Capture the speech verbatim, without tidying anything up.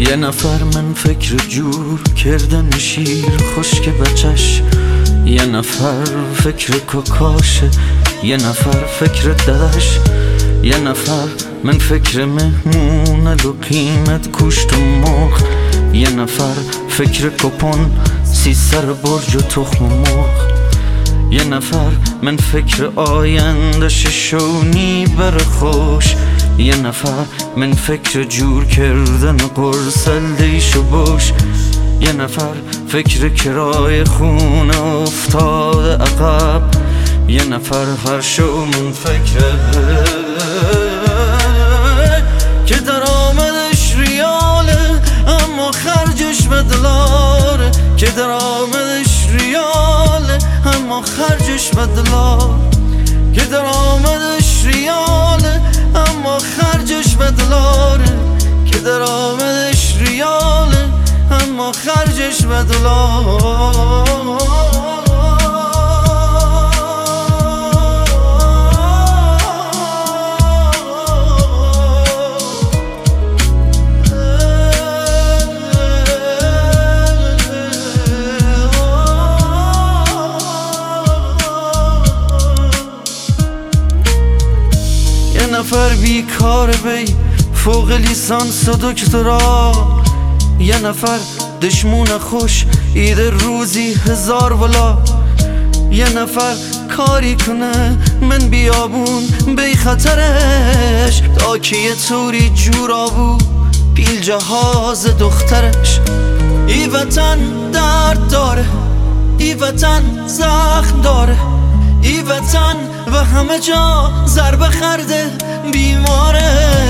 یه نفر من فکر جور کردن شیر خشک بچش، یه نفر فکر کاکاشه، یه نفر فکر ددش، یه نفر من فکر مهمون و قیمت کوشت و مرغ، یه نفر فکر کپون سی سر برج و تخم مرغ، یه نفر من فکر آینده ششونی بر خوش، یه نفر من فکر جور کردن قرصل دیش و بوش، یه نفر فکر کرای خونه افتاده عقب، یه نفر هر شو من فکر که درآمدش ریاله اما خرجش به دلاره، که درآمدش ریاله اما خرجش به دلار، که درآمدش ریاله اما خرجش به دلاره، که درآمدش ریاله اما خرجش به دلار. یه نفر بیکار بی فوق لیسانس و دکترا، یه نفر دشمون خوش ایده روزی هزار ولا، یه نفر کاری کنه من بیابون بی خطرش، تا که یه طوری جورا بود پیل جهاز دخترش. ای وطن درد داره، ای وطن زخم داره، ای وطن و همه جا ضربه خرده بیماره،